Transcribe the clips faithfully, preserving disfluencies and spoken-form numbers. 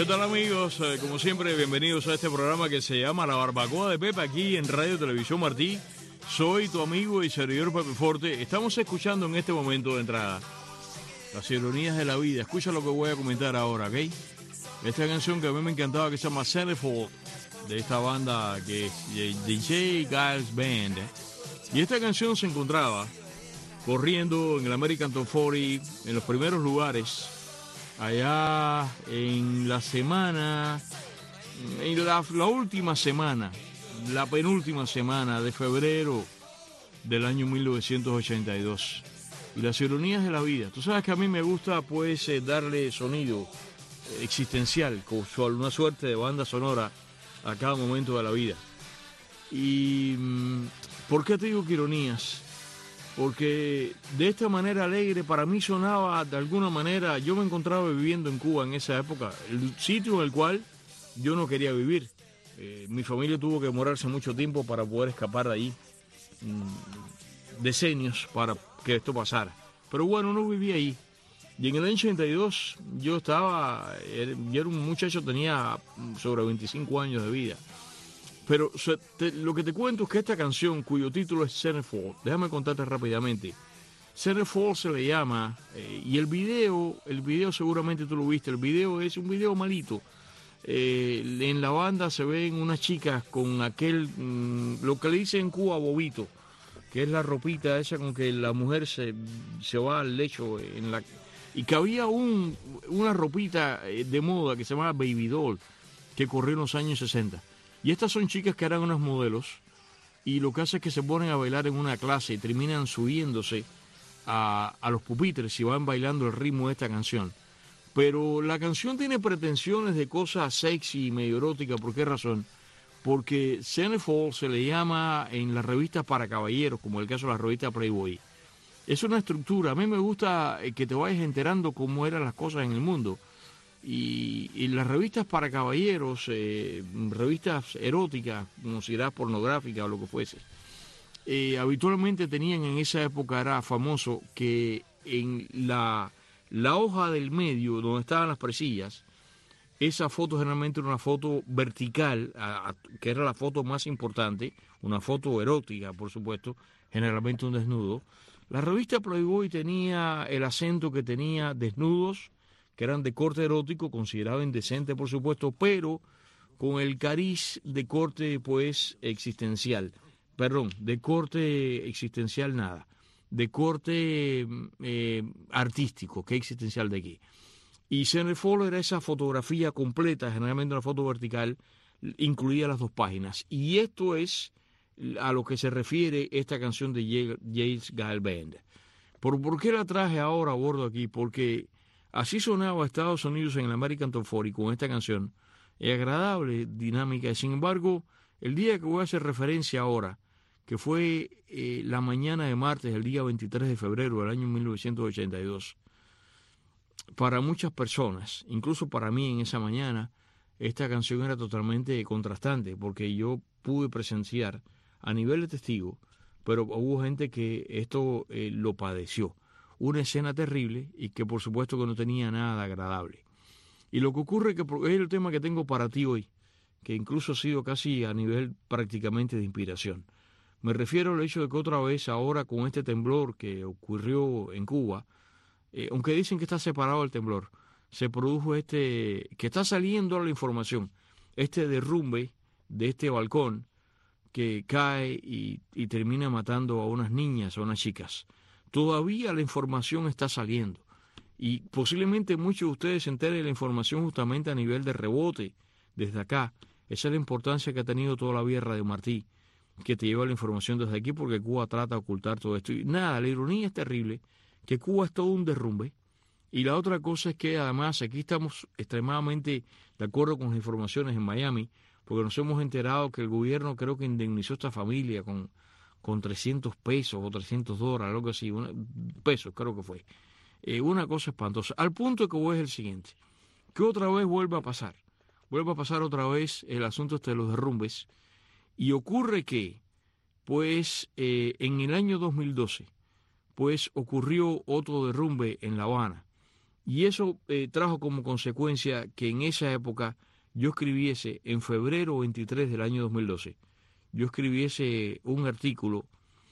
¿Qué tal, amigos? Eh, como siempre, bienvenidos a este programa que se llama La Barbacoa de Pepe, aquí en Radio Televisión Martí. Soy tu amigo y servidor Pepe Forte. Estamos escuchando en este momento de entrada las ironías de la vida. Escucha lo que voy a comentar ahora, ¿ok? Esta canción que a mí me encantaba, que se llama Centerfold, de esta banda que es D J Giles Band. Y esta canción se encontraba corriendo en el American Top cuarenta en los primeros lugares allá en la semana, en la, la última semana, la penúltima semana de febrero del año mil novecientos ochenta y dos. Y las ironías de la vida. Tú sabes que a mí me gusta, pues, eh, darle sonido eh, existencial, como una suerte de banda sonora a cada momento de la vida. Y ¿por qué te digo que ironías? Porque de esta manera alegre para mí sonaba de alguna manera, yo me encontraba viviendo en Cuba en esa época, el sitio en el cual yo no quería vivir. Eh, mi familia tuvo que demorarse mucho tiempo para poder escapar de allí, mm, decenios para que esto pasara. Pero bueno, no vivía ahí. Y en el año ochenta y dos yo estaba, yo era un muchacho, tenía sobre veinticinco años de vida. Pero te, lo que te cuento es que esta canción, cuyo título es Centerfold, déjame contarte rápidamente. Centerfold se le llama, eh, y el video, el video seguramente tú lo viste, el video es un video malito. Eh, en la banda se ven unas chicas con aquel, mmm, lo que le dicen en Cuba bobito, que es la ropita esa con que la mujer se, se va al lecho en la, y que había un, una ropita de moda que se llama Baby Doll, que corrió en los años sesenta. Y estas son chicas que eran unos modelos, y lo que hace es que se ponen a bailar en una clase y terminan subiéndose a, a los pupitres y van bailando el ritmo de esta canción. Pero la canción tiene pretensiones de cosas sexy y medio erótica. ¿Por qué razón? Porque Centerfold se le llama en las revistas para caballeros, como el caso de la revista Playboy. Es una estructura. A mí me gusta que te vayas enterando cómo eran las cosas en el mundo. Y, y las revistas para caballeros, eh, revistas eróticas, consideradas pornográficas o lo que fuese, eh, habitualmente tenían en esa época, era famoso, que en la, la hoja del medio, donde estaban las presillas, esa foto generalmente era una foto vertical, a, a, que era la foto más importante, una foto erótica, por supuesto, generalmente un desnudo. La revista Playboy tenía el acento que tenía desnudos, que eran de corte erótico, considerado indecente, por supuesto, pero con el cariz de corte, pues, existencial. Perdón, de corte existencial nada. De corte eh, artístico, que existencial de aquí. Y Centerfold era esa fotografía completa, generalmente una foto vertical, incluía las dos páginas. Y esto es a lo que se refiere esta canción de Giles Band. ¿Por, ¿Por qué la traje ahora a bordo aquí? Porque así sonaba Estados Unidos en el American Top cuarenta con esta canción. Es agradable, dinámica. Sin embargo, el día que voy a hacer referencia ahora, que fue eh, la mañana de martes, el día veintitrés de febrero del año mil novecientos ochenta y dos, para muchas personas, incluso para mí en esa mañana, esta canción era totalmente contrastante, porque yo pude presenciar a nivel de testigo, pero hubo gente que esto eh, lo padeció. Una escena terrible y que por supuesto que no tenía nada agradable. Y lo que ocurre es que es el tema que tengo para ti hoy, que incluso ha sido casi a nivel prácticamente de inspiración. Me refiero al hecho de que otra vez ahora con este temblor que ocurrió en Cuba, eh, aunque dicen que está separado el temblor, se produjo este, que está saliendo la información, este derrumbe de este balcón que cae y, y termina matando a unas niñas, a unas chicas. Todavía la información está saliendo y posiblemente muchos de ustedes se enteren de la información justamente a nivel de rebote desde acá. Esa es la importancia que ha tenido toda la vida Radio Martí, que te lleva la información desde aquí, porque Cuba trata de ocultar todo esto. Y nada, la ironía es terrible, que Cuba es todo un derrumbe. Y la otra cosa es que además aquí estamos extremadamente de acuerdo con las informaciones en Miami, porque nos hemos enterado que el gobierno creo que indemnizó a esta familia con con trescientos pesos o trescientos dólares, algo así, una, pesos creo que fue. Eh, una cosa espantosa. Al punto que voy es el siguiente, que otra vez vuelve a pasar, vuelve a pasar otra vez el asunto este de los derrumbes, y ocurre que, pues, eh, en el año dos mil doce, pues ocurrió otro derrumbe en La Habana, Y eso eh, trajo como consecuencia que en esa época yo escribiese, en febrero veintitrés del año dos mil doce, yo escribiese un artículo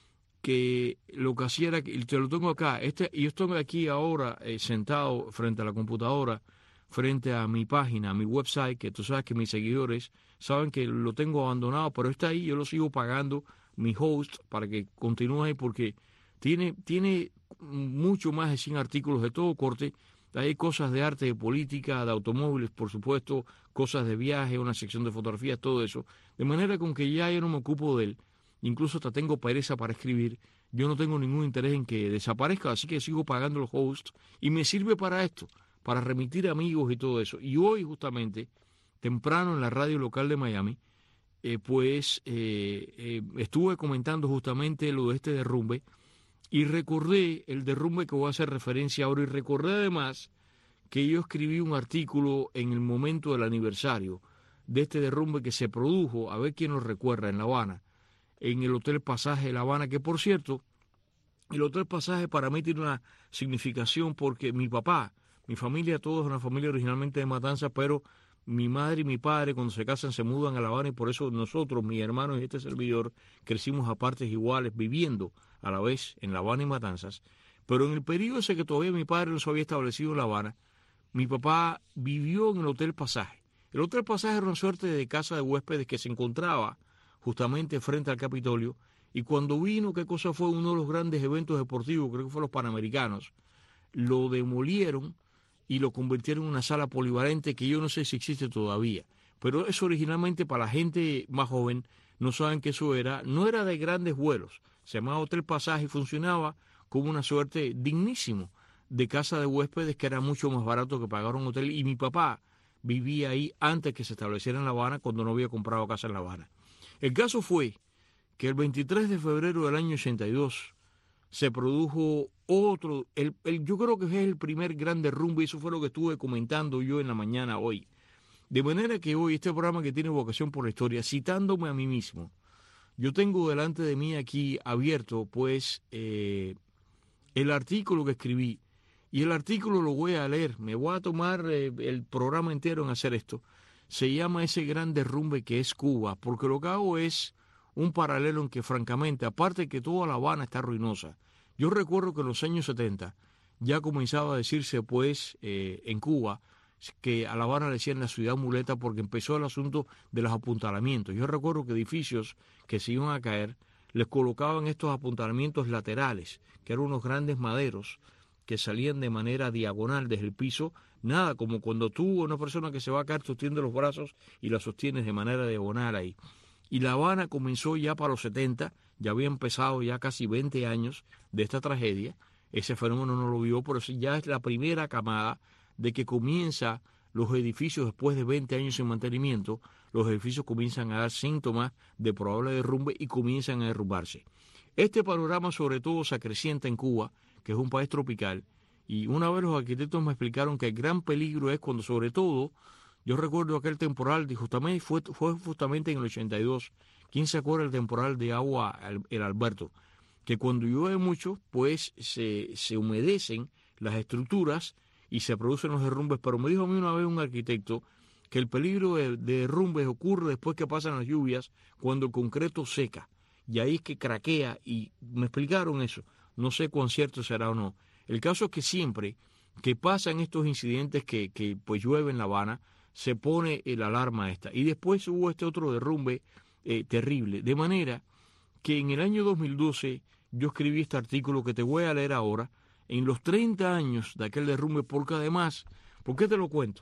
que lo que hacía era, que te lo tengo acá, este, yo estoy aquí ahora eh, sentado frente a la computadora, frente a mi página, a mi website, que tú sabes que mis seguidores saben que lo tengo abandonado, pero está ahí, yo lo sigo pagando, mi host, para que continúe ahí, porque tiene, tiene mucho más de cien artículos de todo corte. Hay cosas de arte, de política, de automóviles, por supuesto, cosas de viaje, una sección de fotografías, todo eso. De manera con que ya yo no me ocupo de él, incluso hasta tengo pereza para escribir, yo no tengo ningún interés en que desaparezca, así que sigo pagando los hosts y me sirve para esto, para remitir amigos y todo eso. Y hoy justamente, temprano en la radio local de Miami, eh, pues eh, eh, estuve comentando justamente lo de este derrumbe y recordé el derrumbe que voy a hacer referencia ahora y recordé además que yo escribí un artículo en el momento del aniversario de este derrumbe que se produjo, a ver quién lo recuerda, en La Habana, en el Hotel Pasaje de La Habana, que por cierto, el Hotel Pasaje para mí tiene una significación porque mi papá, mi familia, todos una familia originalmente de Matanzas, pero mi madre y mi padre cuando se casan se mudan a La Habana y por eso nosotros, mis hermanos y este servidor, crecimos a partes iguales, viviendo a la vez en La Habana y Matanzas. Pero en el periodo ese que todavía mi padre no se había establecido en La Habana, mi papá vivió en el Hotel Pasaje. El Hotel Pasaje era una suerte de casa de huéspedes que se encontraba justamente frente al Capitolio, y cuando vino, ¿qué cosa fue? Uno de los grandes eventos deportivos, creo que fue los Panamericanos, lo demolieron y lo convirtieron en una sala polivalente que yo no sé si existe todavía, pero eso originalmente para la gente más joven, no saben que eso era, no era de grandes vuelos, se llamaba Hotel Pasaje y funcionaba como una suerte dignísimo de casa de huéspedes que era mucho más barato que pagar un hotel, y mi papá vivía ahí antes que se estableciera en La Habana, cuando no había comprado casa en La Habana. El caso fue que el veintitrés de febrero del año ochenta y dos se produjo otro, el, el, yo creo que es el primer gran derrumbe, y eso fue lo que estuve comentando yo en la mañana hoy. De manera que hoy este programa que tiene vocación por la historia, citándome a mí mismo, yo tengo delante de mí aquí abierto pues eh, el artículo que escribí, y el artículo lo voy a leer, me voy a tomar eh, el programa entero en hacer esto. Se llama Ese gran derrumbe que es Cuba, porque lo que hago es un paralelo en que francamente, aparte de que toda La Habana está ruinosa, yo recuerdo que en los años setenta ya comenzaba a decirse pues eh, en Cuba que a La Habana le decían la ciudad muleta porque empezó el asunto de los apuntalamientos. Yo recuerdo que edificios que se iban a caer les colocaban estos apuntalamientos laterales, que eran unos grandes maderos que salían de manera diagonal desde el piso, nada como cuando tú, una persona que se va a caer, sostiene los brazos y la sostienes de manera diagonal ahí. Y La Habana comenzó ya para los setenta, ya había empezado ya casi veinte años de esta tragedia. Ese fenómeno no lo vio, pero ya es la primera camada de que comienza los edificios, después de veinte años sin mantenimiento, los edificios comienzan a dar síntomas de probable derrumbe y comienzan a derrumbarse. Este panorama sobre todo se acrecienta en Cuba, que es un país tropical, y una vez los arquitectos me explicaron que el gran peligro es cuando sobre todo, yo recuerdo aquel temporal, de justamente, fue, fue justamente en el ochenta y dos, ¿quién se acuerda del temporal de agua, el Alberto? Que cuando llueve mucho, pues se, se humedecen las estructuras y se producen los derrumbes, pero me dijo a mí una vez un arquitecto que el peligro de, de derrumbes ocurre después que pasan las lluvias, cuando el concreto seca, y ahí es que craquea, y me explicaron eso, no sé cuán cierto será o no. El caso es que siempre que pasan estos incidentes que, que pues llueve en La Habana, se pone el alarma esta, y después hubo este otro derrumbe eh, terrible, de manera que en el año dos mil doce yo escribí este artículo que te voy a leer ahora, en los treinta años de aquel derrumbe, porque además, ¿por qué te lo cuento?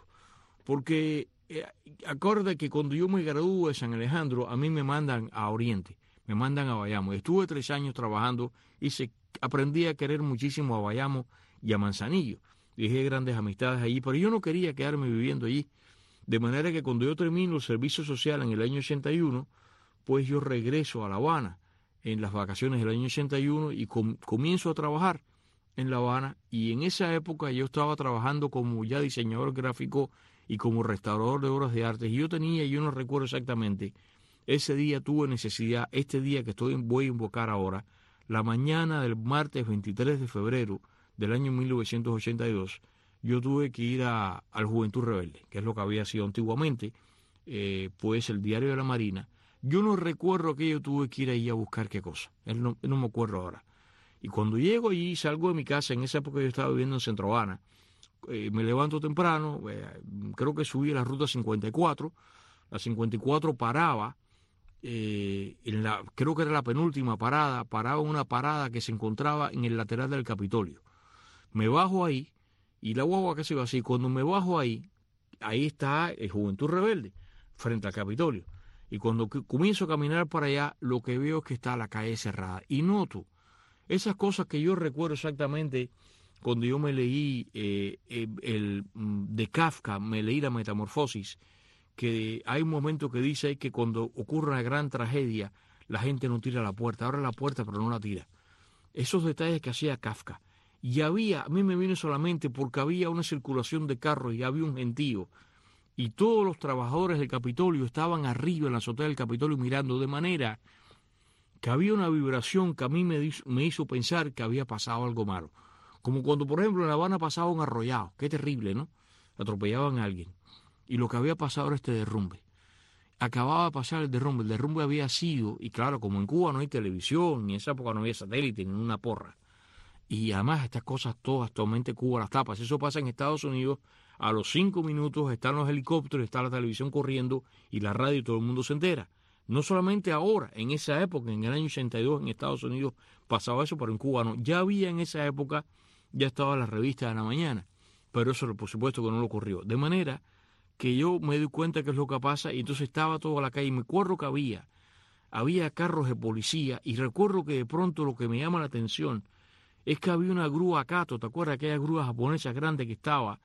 Porque eh, acuerda que cuando yo me gradúo de San Alejandro, a mí me mandan a Oriente, me mandan a Bayamo. Estuve tres años trabajando y se, aprendí a querer muchísimo a Bayamo y a Manzanillo. Dejé grandes amistades allí, pero yo no quería quedarme viviendo allí. De manera que cuando yo termino el servicio social en el año ochenta y uno, pues yo regreso a La Habana en las vacaciones del año ochenta y uno y com- comienzo a trabajar en La Habana, y en esa época yo estaba trabajando como ya diseñador gráfico y como restaurador de obras de arte, y yo tenía, yo no recuerdo exactamente, ese día tuve necesidad, este día que estoy voy a invocar ahora, la mañana del martes veintitrés de febrero del año mil novecientos ochenta y dos, yo tuve que ir a, al Juventud Rebelde, que es lo que había sido antiguamente, eh, pues el Diario de la Marina. Yo no recuerdo que yo tuve que ir ahí a buscar qué cosa, él no, no me acuerdo ahora. Y cuando llego allí, salgo de mi casa, en esa época yo estaba viviendo en Centro Habana, eh, me levanto temprano, eh, creo que subí a la ruta cincuenta y cuatro, la cincuenta y cuatro paraba, eh, en la, creo que era la penúltima parada, paraba una parada que se encontraba en el lateral del Capitolio. Me bajo ahí, y la guagua que se iba así, cuando me bajo ahí, ahí está el Juventud Rebelde, frente al Capitolio. Y cuando comienzo a caminar para allá, lo que veo es que está la calle cerrada. Y noto esas cosas que yo recuerdo exactamente cuando yo me leí eh, el, el de Kafka, me leí La Metamorfosis, que hay un momento que dice que cuando ocurre una gran tragedia, la gente no tira la puerta, abre la puerta pero no la tira. Esos detalles que hacía Kafka. Y había, a mí me vino solamente porque había una circulación de carros y había un gentío. Y todos los trabajadores del Capitolio estaban arriba en la azotea del Capitolio mirando, de manera que había una vibración que a mí me, me hizo pensar que había pasado algo malo. Como cuando, por ejemplo, en La Habana pasaba un arrollado. Qué terrible, ¿no? Atropellaban a alguien. Y lo que había pasado era este derrumbe. Acababa de pasar el derrumbe. El derrumbe había sido, y claro, como en Cuba no hay televisión, ni en esa época no había satélite, ni una porra. Y además estas cosas todas, actualmente Cuba las tapas. Eso pasa en Estados Unidos, a los cinco minutos están los helicópteros, está la televisión corriendo y la radio y todo el mundo se entera. No solamente ahora, en esa época, en el año ochenta y dos en Estados Unidos pasaba eso, pero en Cuba no. Ya había en esa época, ya estaba la revista de la mañana, pero eso por supuesto que no lo ocurrió. De manera que yo me doy cuenta que es lo que pasa y entonces estaba toda la calle y me acuerdo que había, había carros de policía y recuerdo que de pronto lo que me llama la atención es que había una grúa Kato, ¿te acuerdas? Aquella grúa japonesa grande que estaba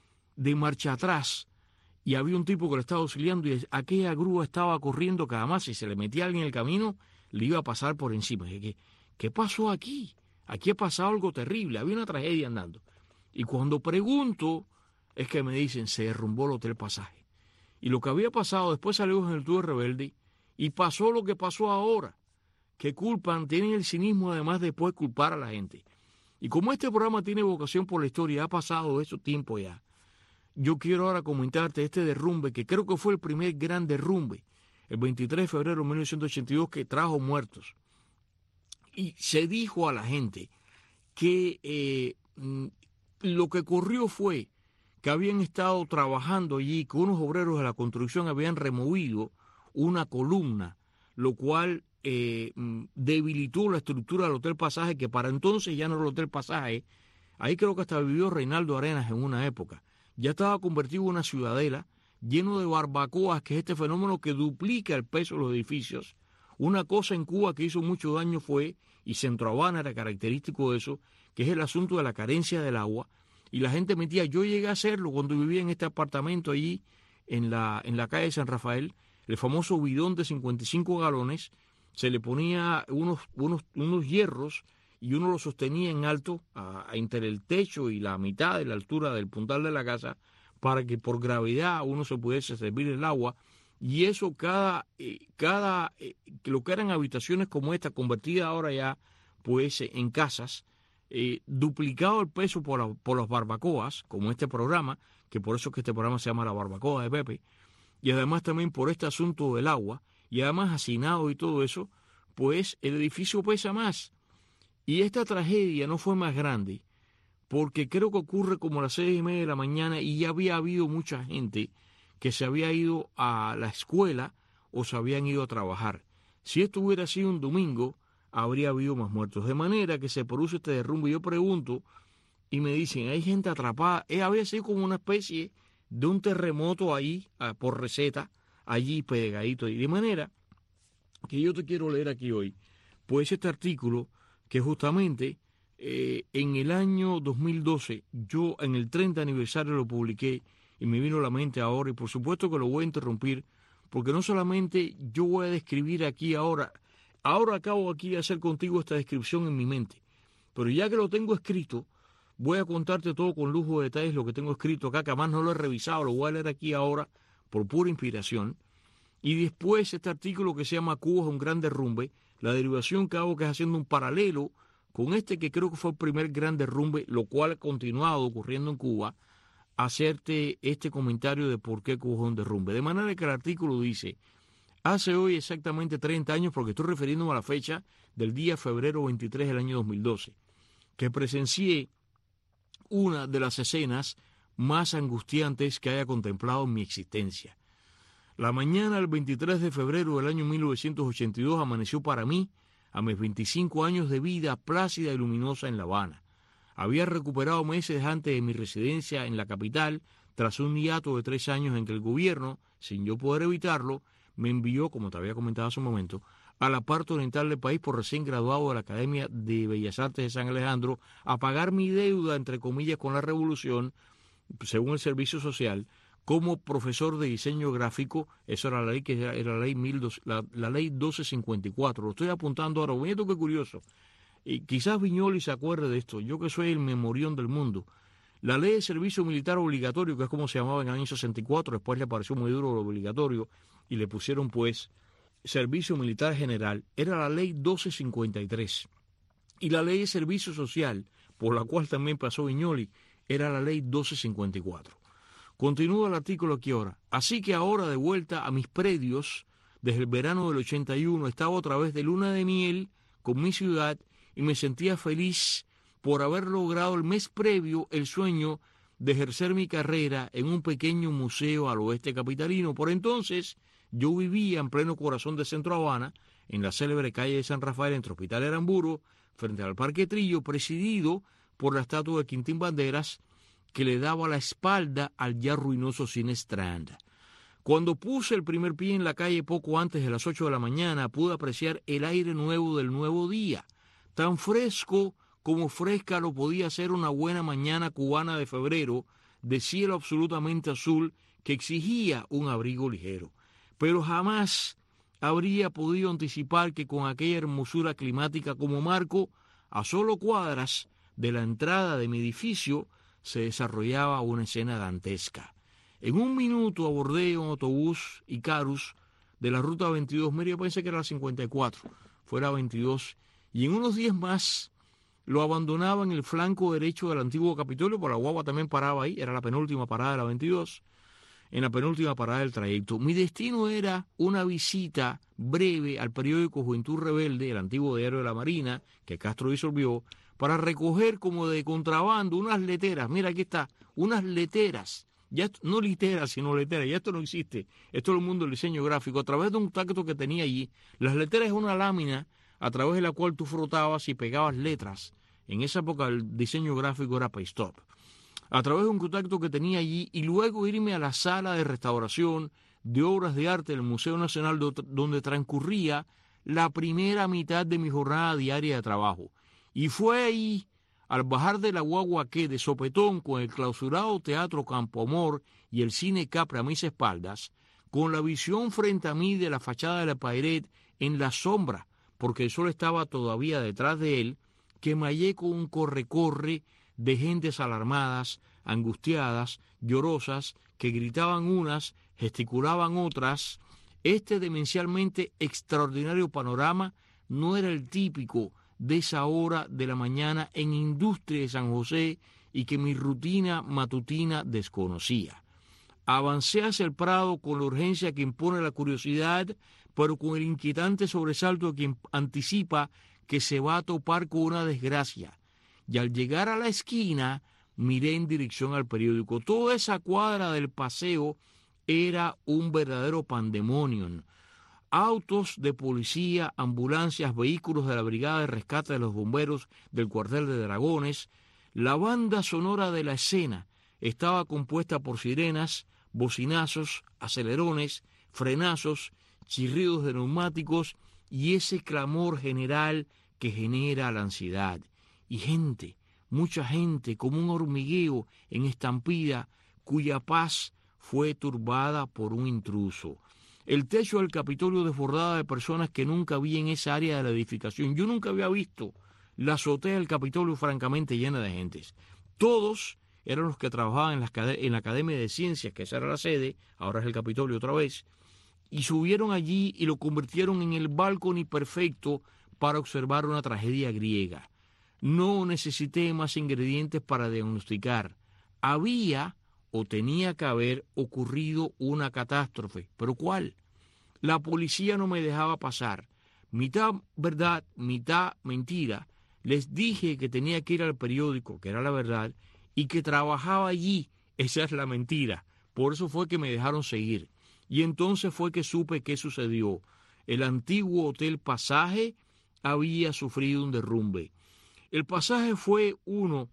de marcha atrás y había un tipo que lo estaba auxiliando y aquella grúa estaba corriendo, que además si se le metía alguien en el camino le iba a pasar por encima. ¿Qué, qué pasó aquí? Aquí ha pasado algo terrible, había una tragedia andando. Y cuando pregunto es que me dicen, se derrumbó el Hotel Pasaje. Y lo que había pasado, después salió en el Juventud Rebelde y pasó lo que pasó ahora, que culpan, tienen el cinismo además de después culpar a la gente. Y como este programa tiene vocación por la historia, ha pasado ese tiempo ya, yo quiero ahora comentarte este derrumbe, que creo que fue el primer gran derrumbe, el veintitrés de febrero de mil novecientos ochenta y dos, que trajo muertos. Y se dijo a la gente que eh, lo que ocurrió fue que habían estado trabajando allí, que unos obreros de la construcción habían removido una columna, lo cual eh, debilitó la estructura del Hotel Pasaje, que para entonces ya no era el Hotel Pasaje. Ahí creo que hasta vivió Reinaldo Arenas en una época. Ya estaba convertido en una ciudadela, lleno de barbacoas, que es este fenómeno que duplica el peso de los edificios. Una cosa en Cuba que hizo mucho daño fue, y Centro Habana era característico de eso, que es el asunto de la carencia del agua. Y la gente metía, yo llegué a hacerlo cuando vivía en este apartamento allí, en la, en la calle de San Rafael, el famoso bidón de cincuenta y cinco galones, se le ponía unos, unos, unos hierros y uno lo sostenía en alto, a, a entre el techo y la mitad de la altura del puntal de la casa, para que por gravedad uno se pudiese servir el agua. Y eso cada, eh, cada eh, lo que eran habitaciones como esta, convertidas ahora ya pues en casas, eh, duplicado el peso por, la, por las barbacoas, como este programa, que por eso es que este programa se llama La Barbacoa de Pepe, y además también por este asunto del agua, y además hacinado y todo eso, pues el edificio pesa más. Y esta tragedia no fue más grande, porque creo que ocurre como a las seis y media de la mañana y ya había habido mucha gente que se había ido a la escuela o se habían ido a trabajar. Si esto hubiera sido un domingo, habría habido más muertos. De manera que se produce este derrumbe. Yo pregunto y me dicen, hay gente atrapada. Eh, había sido como una especie de un terremoto ahí, ah, por receta, allí pegadito. Y de manera que yo te quiero leer aquí hoy, pues este artículo que justamente eh, en el año dos mil doce, yo en el treinta aniversario lo publiqué y me vino a la mente ahora, y por supuesto que lo voy a interrumpir, porque no solamente yo voy a describir aquí ahora, ahora acabo aquí de hacer contigo esta descripción en mi mente, pero ya que lo tengo escrito, voy a contarte todo con lujo de detalles lo que tengo escrito acá, que además no lo he revisado, lo voy a leer aquí ahora por pura inspiración. Y después este artículo que se llama Cuba es un gran derrumbe, la derivación que hago que es haciendo un paralelo con este que creo que fue el primer gran derrumbe, lo cual ha continuado ocurriendo en Cuba, hacerte este comentario de por qué Cuba es un derrumbe. De manera que el artículo dice, hace hoy exactamente treinta años, porque estoy refiriéndome a la fecha del día febrero veintitrés del año dos mil doce, que presencié una de las escenas más angustiantes que haya contemplado en mi existencia. La mañana del veintitrés de febrero del año mil novecientos ochenta y dos amaneció para mí, a mis veinticinco años de vida, plácida y luminosa en La Habana. Había recuperado meses antes de mi residencia en la capital, tras un hiato de tres años en que el gobierno, sin yo poder evitarlo, me envió, como te había comentado hace un momento, a la parte oriental del país por recién graduado de la Academia de Bellas Artes de San Alejandro, a pagar mi deuda, entre comillas, con la revolución, según el servicio social, como profesor de diseño gráfico. Eso era la ley que era, era la ley mil dos, la, la ley doce cincuenta y cuatro. Lo estoy apuntando ahora. Oye, qué curioso. Y quizás Viñoli se acuerde de esto. Yo que soy el memorión del mundo. La ley de servicio militar obligatorio, que es como se llamaba en el año sesenta y cuatro, después le pareció muy duro lo obligatorio y le pusieron pues servicio militar general, era la ley doce cincuenta y tres. Y la ley de servicio social, por la cual también pasó Viñoli, era la ley doce cincuenta y cuatro. Continúa el artículo aquí ahora. Así que ahora, de vuelta a mis predios, desde el verano del ochenta y uno, estaba otra vez de luna de miel con mi ciudad y me sentía feliz por haber logrado el mes previo el sueño de ejercer mi carrera en un pequeño museo al oeste capitalino. Por entonces, yo vivía en pleno corazón de Centro Habana, en la célebre calle de San Rafael, entre Hospital y Aramburu, frente al Parque Trillo, presidido por la estatua de Quintín Banderas, que le daba la espalda al ya ruinoso Cine Strand. Cuando puse el primer pie en la calle poco antes de las ocho de la mañana, pude apreciar el aire nuevo del nuevo día, tan fresco como fresca lo podía ser una buena mañana cubana de febrero, de cielo absolutamente azul que exigía un abrigo ligero. Pero jamás habría podido anticipar que con aquella hermosura climática como marco, a solo cuadras de la entrada de mi edificio, se desarrollaba una escena dantesca. En un minuto abordé un autobús Icarus de la ruta veintidós, mira, yo pensé que era la cincuenta y cuatro, fuera veintidós, y en unos días más lo abandonaba en el flanco derecho del antiguo Capitolio, por la guagua también paraba ahí, era la penúltima parada de la veintidós, en la penúltima parada del trayecto. Mi destino era una visita breve al periódico Juventud Rebelde, el antiguo diario de la Marina, que Castro disolvió, para recoger como de contrabando unas leteras. Mira, aquí está, unas leteras. Ya esto, no literas, sino leteras. Ya esto no existe. Esto es el mundo del diseño gráfico. A través de un tacto que tenía allí, las leteras es una lámina a través de la cual tú frotabas y pegabas letras. En esa época el diseño gráfico era paste-up. A través de un contacto que tenía allí, y luego irme a la sala de restauración de obras de arte del Museo Nacional, donde transcurría la primera mitad de mi jornada diaria de trabajo. Y fue ahí, al bajar de la guagua que, de sopetón, con el clausurado Teatro Campo Amor y el Cine Capri a mis espaldas, con la visión frente a mí de la fachada de la Pairet en la sombra, porque el sol estaba todavía detrás de él, que me hallé con un corre-corre de gentes alarmadas, angustiadas, llorosas, que gritaban unas, gesticulaban otras. Este demencialmente extraordinario panorama no era el típico de esa hora de la mañana en Industria de San José y que mi rutina matutina desconocía. Avancé hacia el Prado con la urgencia que impone la curiosidad, pero con el inquietante sobresalto que anticipa que se va a topar con una desgracia. Y al llegar a la esquina, miré en dirección al periódico. Toda esa cuadra del paseo era un verdadero pandemonium. Autos de policía, ambulancias, vehículos de la Brigada de Rescate de los Bomberos del Cuartel de Dragones. La banda sonora de la escena estaba compuesta por sirenas, bocinazos, acelerones, frenazos, chirridos de neumáticos y ese clamor general que genera la ansiedad. Y gente, mucha gente, como un hormigueo en estampida, cuya paz fue turbada por un intruso. El techo del Capitolio desbordado de personas que nunca vi en esa área de la edificación. Yo nunca había visto la azotea del Capitolio francamente llena de gentes. Todos eran los que trabajaban en la, en la Academia de Ciencias, que esa era la sede, ahora es el Capitolio otra vez, y subieron allí y lo convirtieron en el balcón perfecto para observar una tragedia griega. No necesité más ingredientes para diagnosticar. Había o tenía que haber ocurrido una catástrofe. ¿Pero cuál? La policía no me dejaba pasar. Mitad verdad, mitad mentira. Les dije que tenía que ir al periódico, que era la verdad, y que trabajaba allí. Esa es la mentira. Por eso fue que me dejaron seguir. Y entonces fue que supe qué sucedió. El antiguo Hotel Pasaje había sufrido un derrumbe. El Pasaje fue uno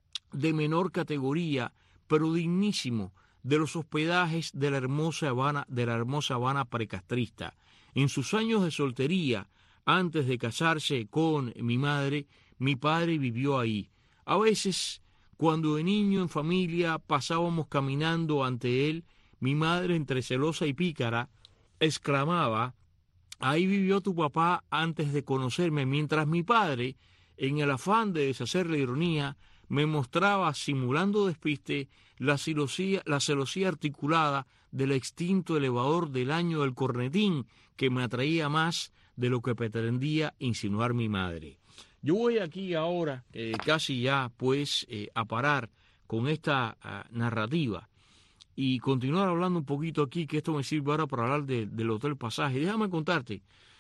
de menor categoría, pero dignísimo, de los hospedajes de la hermosa Habana, de la hermosa Habana precastrista. En sus años de soltería, antes de casarse con mi madre, mi padre vivió ahí. A veces, cuando de niño en familia pasábamos caminando ante él, mi madre, entre celosa y pícara, exclamaba: «Ahí vivió tu papá antes de conocerme», mientras mi padre, en el afán de deshacer la ironía, me mostraba, simulando despiste, la celosía, la celosía articulada del extinto elevador del año del cornetín, que me atraía más de lo que pretendía insinuar mi madre. Yo voy aquí ahora, eh, casi ya, pues, eh, a parar con esta uh, narrativa y continuar hablando un poquito aquí, que esto me sirve ahora para hablar de, del Hotel Pasaje. Déjame contarte,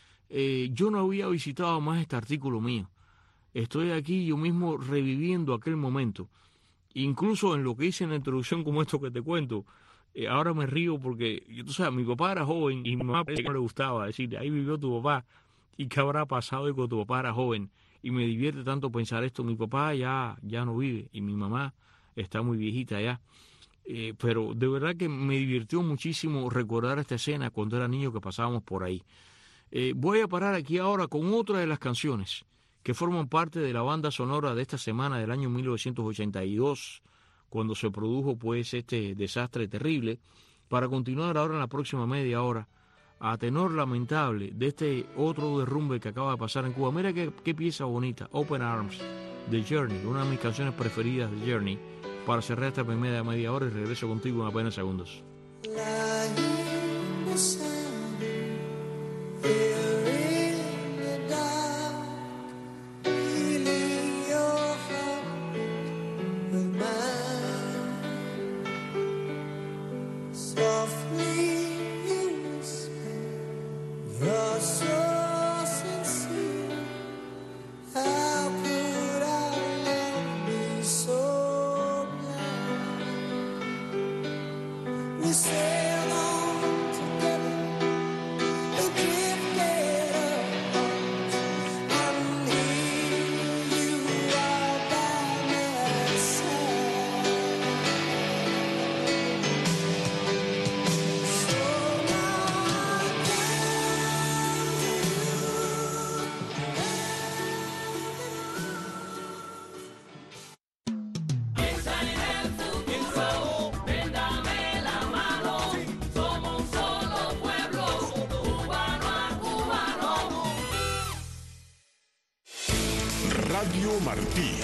eh, yo no había visitado más este artículo mío. Estoy aquí yo mismo reviviendo aquel momento. Incluso en lo que hice en la introducción, como esto que te cuento, eh, ahora me río porque, tú sabes, mi papá era joven y mi mamá parece que no le gustaba decir, ahí vivió tu papá, y qué habrá pasado y cuando tu papá era joven. Y me divierte tanto pensar esto. Mi papá ya, ya no vive y mi mamá está muy viejita ya. Eh, pero de verdad que me divirtió muchísimo recordar esta escena cuando era niño que pasábamos por ahí. Eh, voy a parar aquí ahora con otra de las canciones que forman parte de la banda sonora de esta semana del año mil novecientos ochenta y dos, cuando se produjo pues este desastre terrible, para continuar ahora en la próxima media hora a tenor lamentable de este otro derrumbe que acaba de pasar en Cuba. Mira qué, qué pieza bonita, Open Arms, de Journey, una de mis canciones preferidas de Journey, para cerrar esta primera media hora y regreso contigo en apenas segundos. Radio Martí.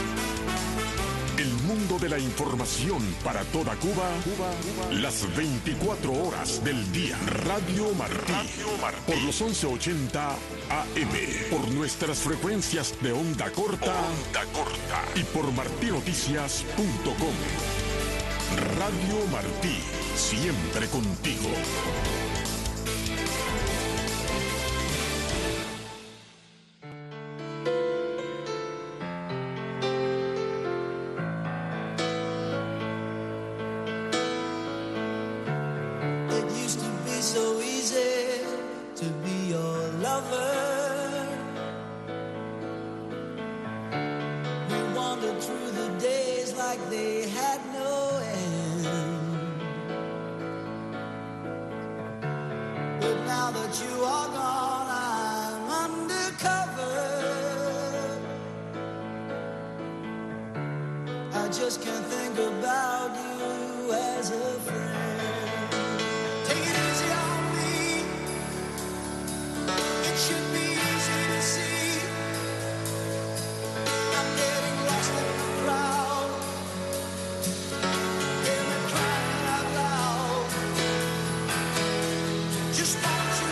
El mundo de la información para toda Cuba, Cuba, Cuba. Las veinticuatro horas del día. Radio Martí. Radio Martí. Por los once ochenta A M. Por nuestras frecuencias de onda corta. Onda corta. Y por martinoticias punto com. Radio Martí. Siempre contigo.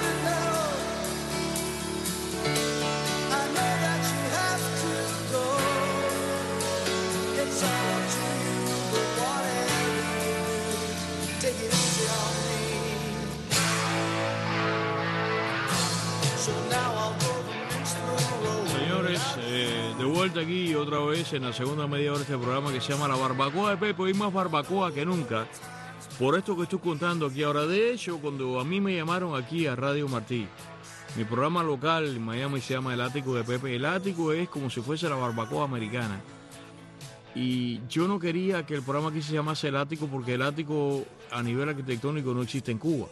Go. vuelta aquí otra vez en la segunda media hora de este programa que se llama La Barbacoa de Pepe. Hoy más barbacoa que nunca, por esto que estoy contando aquí ahora. De hecho, cuando a mí me llamaron aquí a Radio Martí, mi programa local en Miami se llama El Ático de Pepe. El Ático es como si fuese la barbacoa americana. Y yo no quería que el programa aquí se llamase El Ático porque el ático a nivel arquitectónico no existe en Cuba.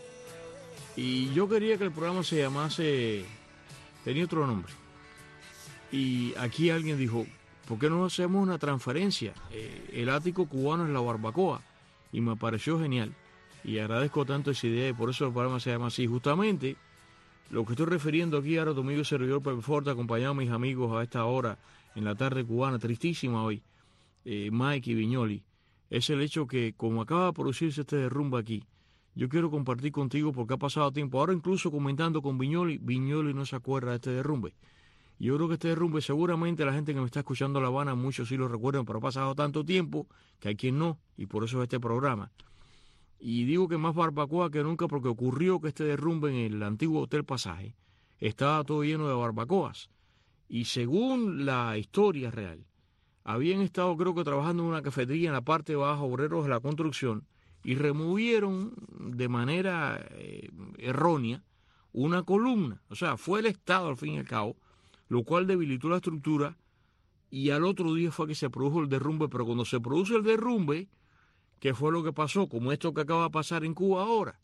Y yo quería que el programa se llamase... tenía otro nombre. Y aquí alguien dijo, ¿por qué no hacemos una transferencia? Eh, el ático cubano es la barbacoa. Y me pareció genial. Y agradezco tanto esa idea y por eso el programa se llama así. Justamente, lo que estoy refiriendo aquí ahora, tu amigo y servidor Pepe Forte, acompañado a mis amigos a esta hora, en la tarde cubana, tristísima hoy, eh, Mike y Viñoli, es el hecho que, como acaba de producirse este derrumbe aquí, yo quiero compartir contigo porque ha pasado tiempo. Ahora incluso comentando con Viñoli, Viñoli no se acuerda de este derrumbe. Yo creo que este derrumbe, seguramente la gente que me está escuchando en La Habana, muchos sí lo recuerdan, pero ha pasado tanto tiempo que hay quien no, y por eso es este programa. Y digo que más barbacoa que nunca porque ocurrió que este derrumbe en el antiguo Hotel Pasaje estaba todo lleno de barbacoas. Y según la historia real, habían estado creo que trabajando en una cafetería en la parte baja, obreros de la construcción, y removieron de manera eh, errónea una columna. O sea, fue el Estado al fin y al cabo, lo cual debilitó la estructura y al otro día fue que se produjo el derrumbe. Pero cuando se produce el derrumbe, ¿qué fue lo que pasó? Como esto que acaba de pasar en Cuba ahora,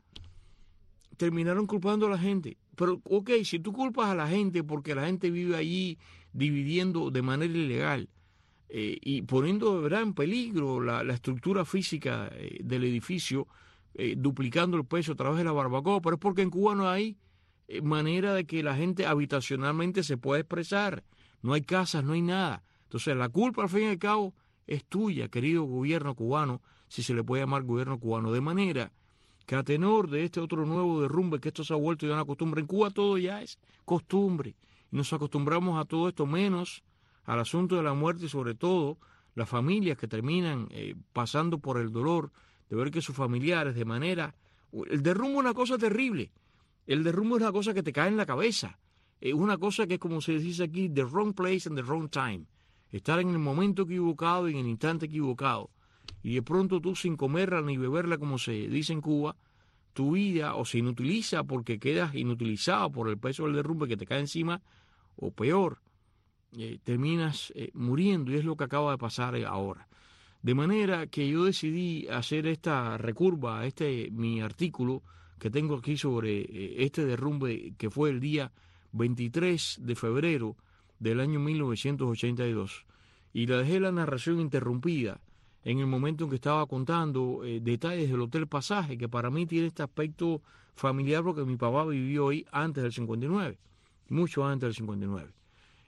terminaron culpando a la gente. Pero, ok, si tú culpas a la gente porque la gente vive allí dividiendo de manera ilegal eh, y poniendo de verdad en peligro la, la estructura física eh, del edificio, eh, duplicando el peso a través de la barbacoa, pero es porque en Cuba no hay manera de que la gente habitacionalmente se pueda expresar. No hay casas, no hay nada. Entonces la culpa al fin y al cabo es tuya, querido gobierno cubano, si se le puede llamar gobierno cubano. De manera que a tenor de este otro nuevo derrumbe, que esto se ha vuelto ya una costumbre, en Cuba todo ya es costumbre. Y nos acostumbramos a todo esto, menos al asunto de la muerte y sobre todo las familias que terminan eh, pasando por el dolor de ver que sus familiares de manera... El derrumbe es una cosa terrible. El derrumbe es una cosa que te cae en la cabeza. Es una cosa que es como se dice aquí, the wrong place and the wrong time. Estar en el momento equivocado y en el instante equivocado. Y de pronto tú sin comerla ni beberla, como se dice en Cuba, tu vida o se inutiliza porque quedas inutilizado por el peso del derrumbe que te cae encima, o peor, eh, terminas eh, muriendo. Y es lo que acaba de pasar ahora. De manera que yo decidí hacer esta recurva, este mi artículo, que tengo aquí sobre este derrumbe que fue el día veintitrés de febrero del año mil novecientos ochenta y dos. Y la dejé la narración interrumpida en el momento en que estaba contando eh, detalles del Hotel Pasaje, que para mí tiene este aspecto familiar porque mi papá vivió ahí antes del cincuenta y nueve, mucho antes del cincuenta y nueve.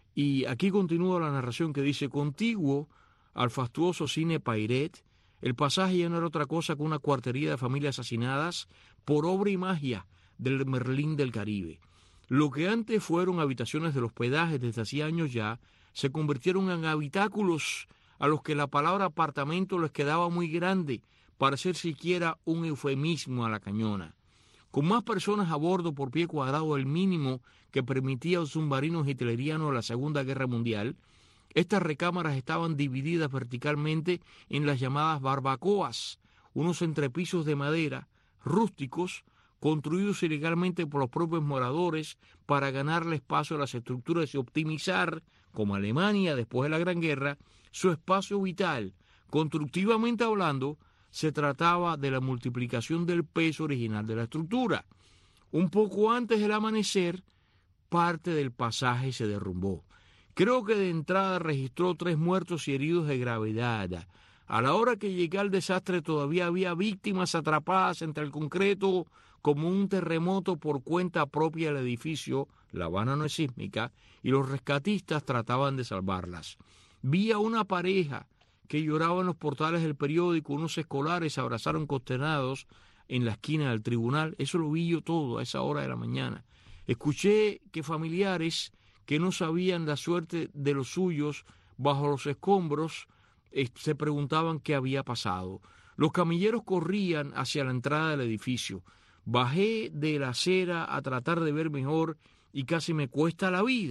Y aquí continúa la narración que dice, contiguo al fastuoso cine Pairet, el Pasaje ya no era otra cosa que una cuartería de familias asesinadas por obra y magia del Merlín del Caribe. Lo que antes fueron habitaciones del hospedaje desde hacía años ya, se convirtieron en habitáculos a los que la palabra apartamento les quedaba muy grande para ser siquiera un eufemismo a la cañona. Con más personas a bordo por pie cuadrado, el mínimo que permitía un submarino hitleriano de la Segunda Guerra Mundial, estas recámaras estaban divididas verticalmente en las llamadas barbacoas, unos entrepisos de madera rústicos construidos ilegalmente por los propios moradores para ganarle espacio a las estructuras y optimizar, como Alemania después de la Gran Guerra, su espacio vital. Constructivamente hablando, se trataba de la multiplicación del peso original de la estructura. Un poco antes del amanecer, parte del Pasaje se derrumbó. Creo que de entrada registró tres muertos y heridos de gravedad. A la hora que llegué al desastre todavía había víctimas atrapadas entre el concreto como un terremoto por cuenta propia del edificio. La Habana no es sísmica y los rescatistas trataban de salvarlas. Vi a una pareja que lloraba en los portales del periódico, unos escolares se abrazaron consternados en la esquina del tribunal. Eso lo vi yo todo a esa hora de la mañana. Escuché que familiares que no sabían la suerte de los suyos bajo los escombros eh, se preguntaban qué había pasado. Los camilleros corrían hacia la entrada del edificio. Bajé de la acera a tratar de ver mejor y casi me cuesta la vida.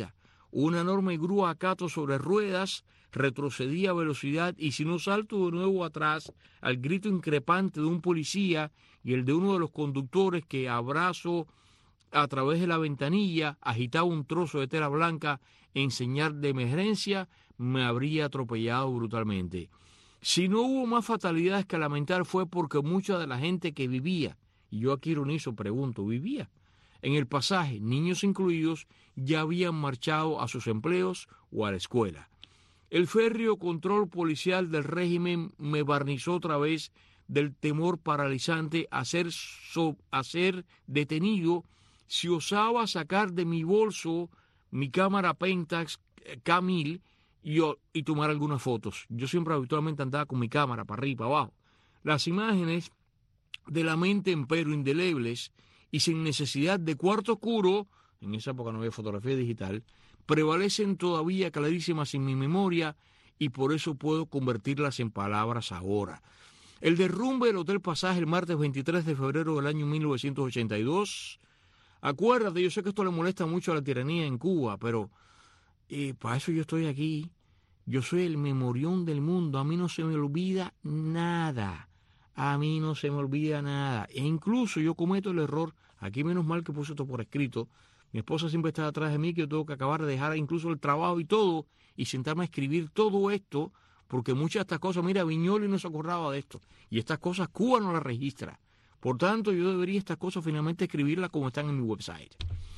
Una enorme grúa Kato sobre ruedas retrocedía a velocidad y sin un salto de nuevo atrás al grito increpante de un policía y el de uno de los conductores que, a brazo a través de la ventanilla, agitaba un trozo de tela blanca en señal de emergencia, me habría atropellado brutalmente. Si no hubo más fatalidades que lamentar fue porque mucha de la gente que vivía, y yo aquí ironizo, pregunto, ¿vivía? En el pasaje, niños incluidos, ya habían marchado a sus empleos o a la escuela. El férreo control policial del régimen me barnizó otra vez del temor paralizante a ser, so, a ser detenido si osaba sacar de mi bolso mi cámara Pentax K mil y, y tomar algunas fotos. Yo siempre habitualmente andaba con mi cámara para arriba y para abajo. Las imágenes de la mente, empero indelebles y sin necesidad de cuarto oscuro, en esa época no había fotografía digital, prevalecen todavía clarísimas en mi memoria y por eso puedo convertirlas en palabras ahora. El derrumbe del Hotel Pasaje el martes veintitrés de febrero del año mil novecientos ochenta y dos. Acuérdate, yo sé que esto le molesta mucho a la tiranía en Cuba, pero eh, para eso yo estoy aquí. Yo soy el memorión del mundo, a mí no se me olvida nada. A mí no se me olvida nada. E incluso yo cometo el error, aquí menos mal que puse esto por escrito, mi esposa siempre está atrás de mí, que yo tengo que acabar de dejar incluso el trabajo y todo, y sentarme a escribir todo esto, porque muchas de estas cosas, mira, Viñoli no se acordaba de esto, y estas cosas Cuba no las registra. Por tanto, yo debería estas cosas finalmente escribirlas como están en mi website.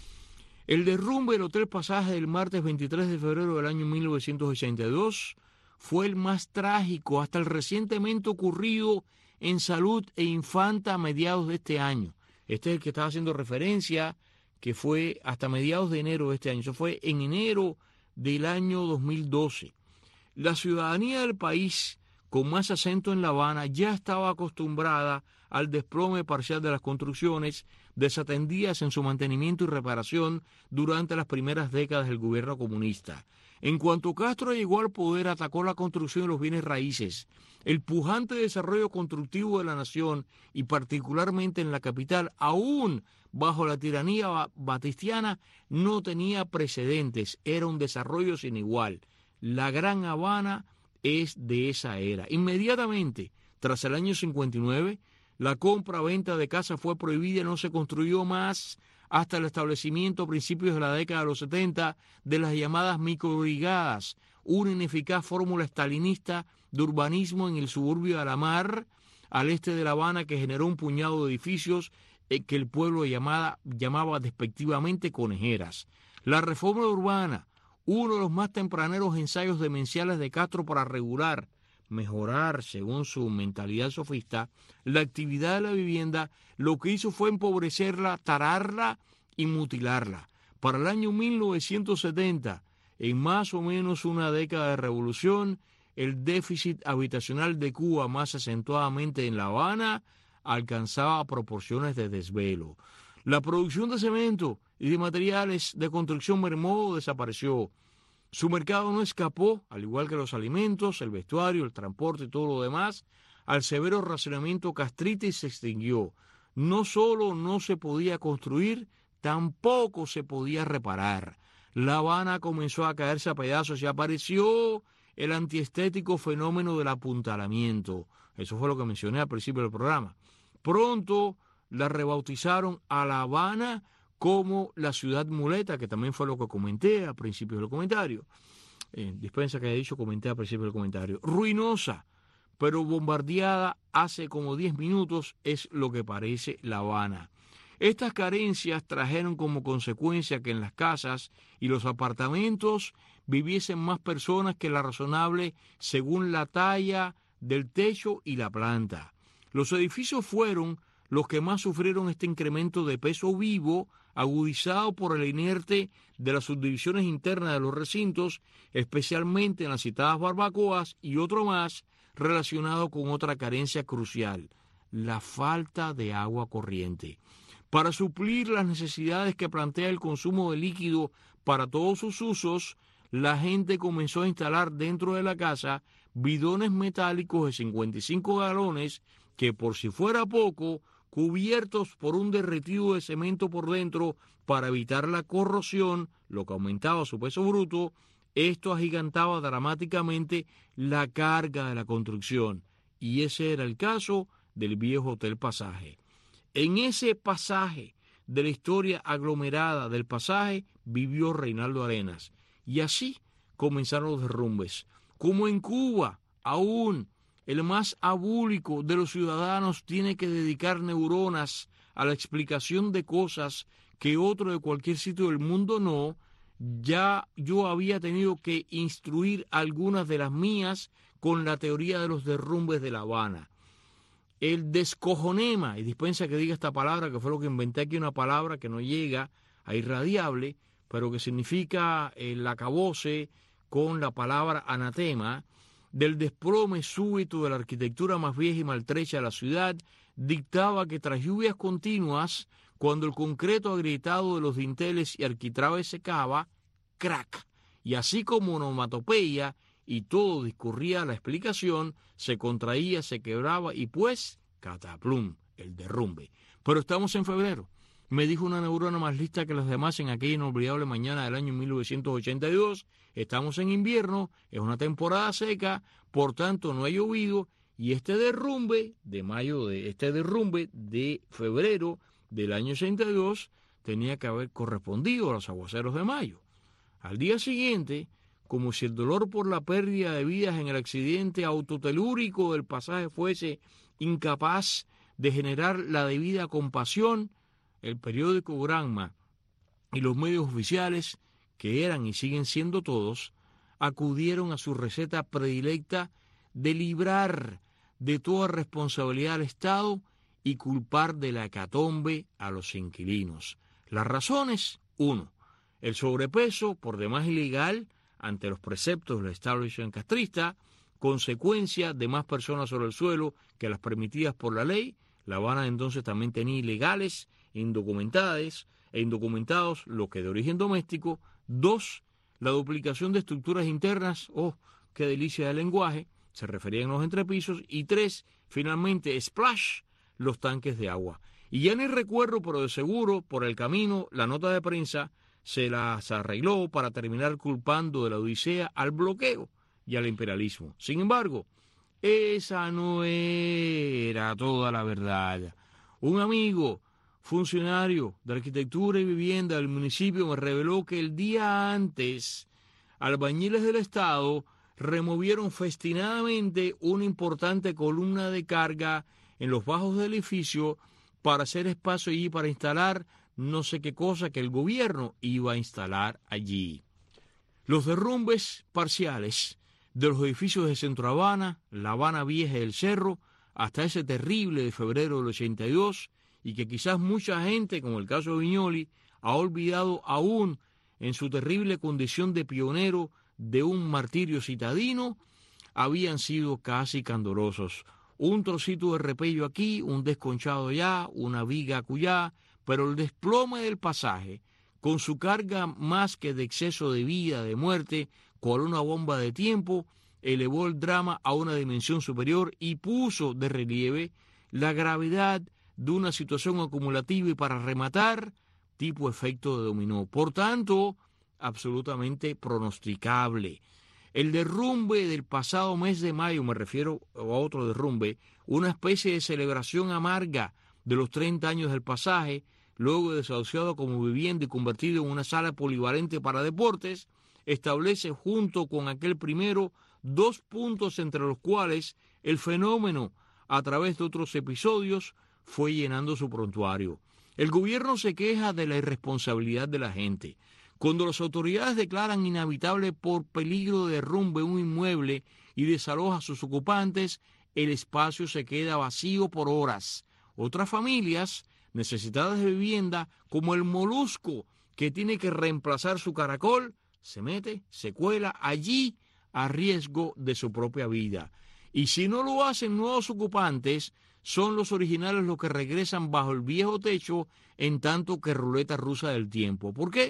El derrumbe del Hotel Pasaje del martes veintitrés de febrero del año mil novecientos ochenta y dos fue el más trágico hasta el recientemente ocurrido en Salud e Infanta a mediados de este año. Este es el que estaba haciendo referencia, que fue hasta mediados de enero de este año. Eso fue en enero del año dos mil doce. La ciudadanía del país, con más acento en La Habana, ya estaba acostumbrada al desplome parcial de las construcciones desatendidas en su mantenimiento y reparación durante las primeras décadas del gobierno comunista. En cuanto Castro llegó al poder, atacó la construcción y los bienes raíces. El pujante desarrollo constructivo de la nación, y particularmente en la capital, aún bajo la tiranía batistiana, no tenía precedentes. Era un desarrollo sin igual. La Gran Habana es de esa era. Inmediatamente, tras el año cincuenta y nueve, la compra-venta de casas fue prohibida y no se construyó más hasta el establecimiento a principios de la década de los setenta de las llamadas microbrigadas, una ineficaz fórmula estalinista de urbanismo en el suburbio de Alamar, al este de La Habana, que generó un puñado de edificios eh, que el pueblo llamaba, llamaba despectivamente conejeras. La reforma urbana, uno de los más tempraneros ensayos demenciales de Castro para regular, mejorar, según su mentalidad sofista, la actividad de la vivienda, lo que hizo fue empobrecerla, tararla y mutilarla. Para el año mil novecientos setenta, en más o menos una década de revolución, el déficit habitacional de Cuba, más acentuadamente en La Habana, alcanzaba proporciones de desvelo. La producción de cemento y de materiales de construcción mermó o desapareció. Su mercado no escapó, al igual que los alimentos, el vestuario, el transporte y todo lo demás, al severo racionamiento castrita y se extinguió. No solo no se podía construir, tampoco se podía reparar. La Habana comenzó a caerse a pedazos y apareció el antiestético fenómeno del apuntalamiento. Eso fue lo que mencioné al principio del programa. Pronto la rebautizaron a La Habana como la ciudad muleta, que también fue lo que comenté al principio del comentario. Eh, dispensa que haya dicho comenté al principio del comentario. Ruinosa, pero bombardeada hace como diez minutos, es lo que parece La Habana. Estas carencias trajeron como consecuencia que en las casas y los apartamentos viviesen más personas que la razonable según la talla del techo y la planta. Los edificios fueron los que más sufrieron este incremento de peso vivo, agudizado por el inerte de las subdivisiones internas de los recintos, especialmente en las citadas barbacoas, y otro más relacionado con otra carencia crucial, la falta de agua corriente. Para suplir las necesidades que plantea el consumo de líquido para todos sus usos, la gente comenzó a instalar dentro de la casa bidones metálicos de cincuenta y cinco galones que, por si fuera poco, cubiertos por un derretido de cemento por dentro para evitar la corrosión, lo que aumentaba su peso bruto. Esto agigantaba dramáticamente la carga de la construcción, y ese era el caso del viejo Hotel Pasaje. En ese pasaje de la historia aglomerada del Pasaje vivió Reinaldo Arenas, y así comenzaron los derrumbes. Como en Cuba, aún el más abúlico de los ciudadanos tiene que dedicar neuronas a la explicación de cosas que otro de cualquier sitio del mundo no, ya yo había tenido que instruir algunas de las mías con la teoría de los derrumbes de La Habana. El descojonema, y dispensa que diga esta palabra, que fue lo que inventé aquí, una palabra que no llega a irradiable, pero que significa el acabose con la palabra anatema, del desplome súbito de la arquitectura más vieja y maltrecha de la ciudad, dictaba que tras lluvias continuas, cuando el concreto agrietado de los dinteles y arquitrabes secaba, crack, y así como onomatopeya, y todo discurría a la explicación, se contraía, se quebraba y pues, cataplum, el derrumbe. Pero estamos en febrero. Me dijo una neurona más lista que las demás en aquella inolvidable mañana del año mil novecientos ochenta y dos. Estamos en invierno, es una temporada seca, por tanto no ha llovido, y este derrumbe de mayo, de este derrumbe de febrero del año ochenta y dos tenía que haber correspondido a los aguaceros de mayo. Al día siguiente, como si el dolor por la pérdida de vidas en el accidente autotelúrico del Pasaje fuese incapaz de generar la debida compasión, el periódico Granma y los medios oficiales, que eran y siguen siendo todos, acudieron a su receta predilecta de librar de toda responsabilidad al Estado y culpar de la hecatombe a los inquilinos. Las razones: uno, el sobrepeso, por demás ilegal, ante los preceptos del establishment castrista, consecuencia de más personas sobre el suelo que las permitidas por la ley. La Habana entonces también tenía ilegales, indocumentadas e indocumentados, lo que de origen doméstico. Dos, la duplicación de estructuras internas, oh, qué delicia de lenguaje, se referían a los entrepisos. Y tres, finalmente, splash, los tanques de agua. Y ya ni recuerdo, pero de seguro, por el camino, la nota de prensa se las arregló para terminar culpando de la odisea al bloqueo y al imperialismo. Sin embargo, esa no era toda la verdad. Un amigo, funcionario de arquitectura y vivienda del municipio, me reveló que el día antes, albañiles del Estado removieron festinadamente una importante columna de carga en los bajos del edificio para hacer espacio allí para instalar no sé qué cosa que el gobierno iba a instalar allí. Los derrumbes parciales de los edificios de Centro Habana, La Habana Vieja y el Cerro, hasta ese terrible de febrero del ochenta y dos, y que quizás mucha gente, como el caso de Viñoli, ha olvidado aún en su terrible condición de pionero de un martirio citadino, habían sido casi candorosos. Un trocito de repello aquí, un desconchado allá, una viga acullá, pero el desplome del Pasaje, con su carga más que de exceso de vida, de muerte, con una bomba de tiempo, elevó el drama a una dimensión superior y puso de relieve la gravedad de una situación acumulativa y, para rematar, tipo efecto de dominó. Por tanto, absolutamente pronosticable. El derrumbe del pasado mes de mayo, me refiero a otro derrumbe, una especie de celebración amarga de los treinta años del Pasaje, luego desahuciado como vivienda y convertido en una sala polivalente para deportes, establece junto con aquel primero dos puntos entre los cuales el fenómeno, a través de otros episodios, fue llenando su prontuario. El gobierno se queja de la irresponsabilidad de la gente. Cuando las autoridades declaran inhabitable por peligro de derrumbe un inmueble y desaloja a sus ocupantes, el espacio se queda vacío por horas. Otras familias, necesitadas de vivienda, como el molusco que tiene que reemplazar su caracol, se mete, se cuela allí a riesgo de su propia vida. Y si no lo hacen nuevos ocupantes, son los originales los que regresan bajo el viejo techo en tanto que ruleta rusa del tiempo. ¿Por qué?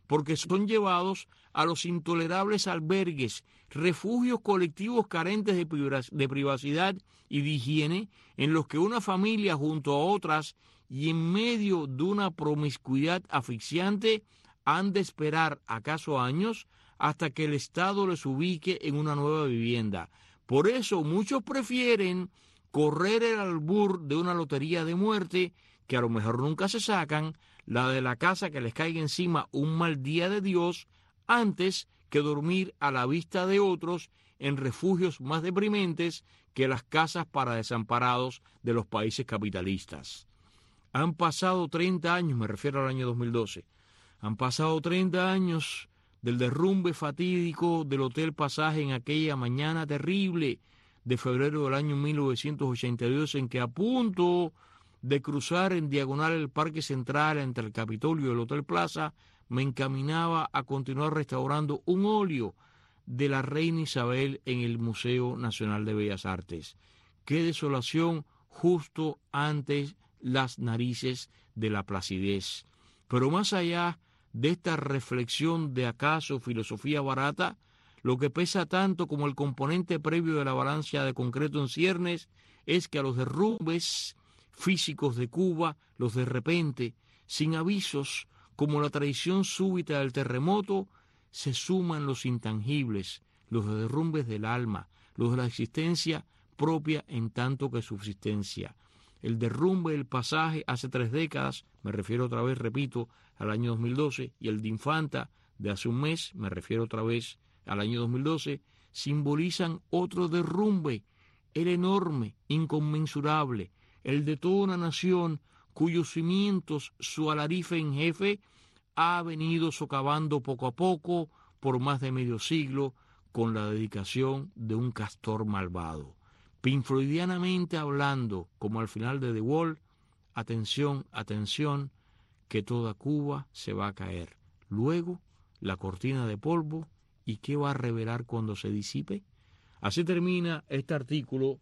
porque son llevados a los intolerables albergues, refugios colectivos carentes de privacidad y de higiene, en los que una familia junto a otras y en medio de una promiscuidad asfixiante han de esperar acaso años hasta que el Estado les ubique en una nueva vivienda. Por eso muchos prefieren correr el albur de una lotería de muerte, que a lo mejor nunca se sacan, la de la casa que les caiga encima un mal día de Dios, antes que dormir a la vista de otros en refugios más deprimentes que las casas para desamparados de los países capitalistas. Han pasado treinta años, me refiero al año dos mil doce, han pasado treinta años del derrumbe fatídico del Hotel Pasaje en aquella mañana terrible de febrero del año mil novecientos ochenta y dos, en que a punto de cruzar en diagonal el Parque Central entre el Capitolio y el Hotel Plaza, me encaminaba a continuar restaurando un óleo de la reina Isabel en el Museo Nacional de Bellas Artes. ¡Qué desolación justo antes las narices de la placidez! Pero más allá de esta reflexión de acaso filosofía barata, lo que pesa tanto como el componente previo de la avalancha de concreto en ciernes es que a los derrumbes físicos de Cuba, los de repente, sin avisos, como la traición súbita del terremoto, se suman los intangibles, los derrumbes del alma, los de la existencia propia en tanto que subsistencia. El derrumbe del Pasaje hace tres décadas, me refiero otra vez, repito, al año dos mil doce, y el de Infanta de hace un mes, me refiero otra vez al año dos mil doce, simbolizan otro derrumbe, el enorme, inconmensurable, el de toda una nación cuyos cimientos su alarife en jefe ha venido socavando poco a poco por más de medio siglo con la dedicación de un castor malvado. Pink Floydianamente hablando, como al final de The Wall, atención, atención, que toda Cuba se va a caer. Luego, la cortina de polvo, ¿y qué va a revelar cuando se disipe? Así termina este artículo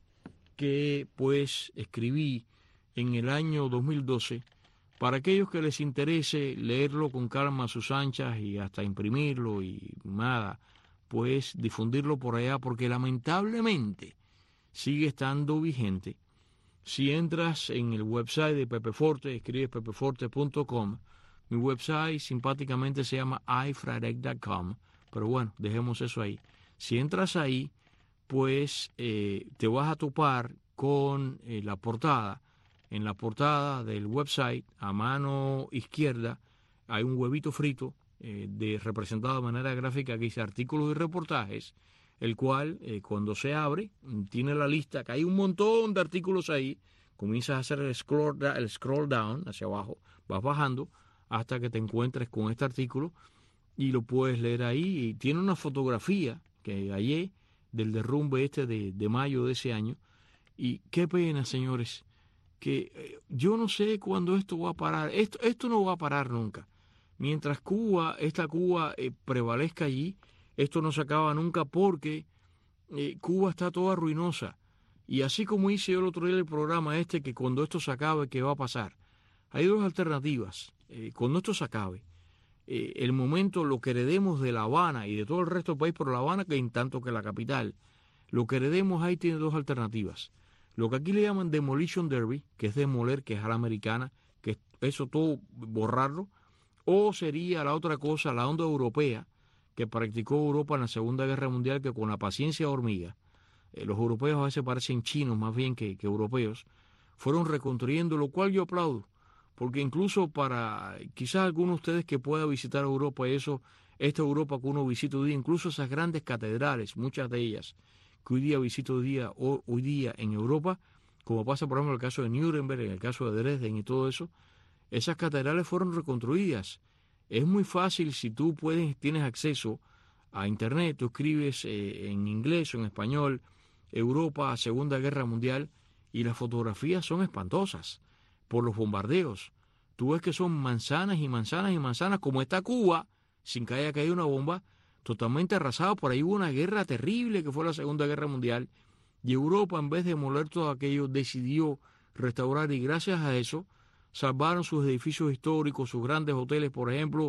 que pues escribí en el año dos mil doce para aquellos que les interese leerlo con calma a sus anchas y hasta imprimirlo y nada, pues difundirlo por allá, porque lamentablemente sigue estando vigente. Si entras en el website de Pepe Forte, escribes pepe forte punto com, mi website simpáticamente se llama i fradec punto com, pero bueno, dejemos eso ahí. Si entras ahí, pues eh, te vas a topar con eh, la portada. En la portada del website, a mano izquierda, hay un huevito frito eh, de, representado de manera gráfica que dice artículos y reportajes, el cual eh, cuando se abre tiene la lista, que hay un montón de artículos ahí, comienzas a hacer el scroll, el scroll down hacia abajo, vas bajando hasta que te encuentres con este artículo y lo puedes leer ahí. Y tiene una fotografía que hallé del derrumbe este de, de mayo de ese año, y qué pena, señores, que eh, yo no sé cuándo esto va a parar. Esto, esto no va a parar nunca. Mientras Cuba, esta Cuba eh, prevalezca allí, esto no se acaba nunca, porque eh, Cuba está toda ruinosa. Y así como hice yo el otro día el programa este, que cuando esto se acabe, ¿qué va a pasar? Hay dos alternativas. Eh, cuando esto se acabe, eh, el momento, lo que heredemos de La Habana y de todo el resto del país por La Habana, que en tanto que la capital, lo que heredemos ahí tiene dos alternativas. Lo que aquí le llaman demolition derby, que es demoler, que es a la americana, que eso todo borrarlo, o sería la otra cosa, la onda europea, que practicó Europa en la Segunda Guerra Mundial, que con la paciencia de hormiga, eh, los europeos a veces parecen chinos más bien que, que europeos, fueron reconstruyendo, lo cual yo aplaudo, porque incluso para quizás algunos de ustedes que puedan visitar Europa, eso, esta Europa que uno visita hoy día, incluso esas grandes catedrales, muchas de ellas, que hoy día visito hoy día, hoy día en Europa, como pasa por ejemplo en el caso de Nuremberg, en el caso de Dresden y todo eso, esas catedrales fueron reconstruidas. Es muy fácil, si tú puedes, tienes acceso a internet, tú escribes eh, en inglés o en español, Europa, Segunda Guerra Mundial, y las fotografías son espantosas por los bombardeos. Tú ves que son manzanas y manzanas y manzanas, como está Cuba, sin que haya caído una bomba, totalmente arrasado. Por ahí hubo una guerra terrible que fue la Segunda Guerra Mundial, y Europa, en vez de demoler todo aquello, decidió restaurar, y gracias a eso salvaron sus edificios históricos, sus grandes hoteles. Por ejemplo,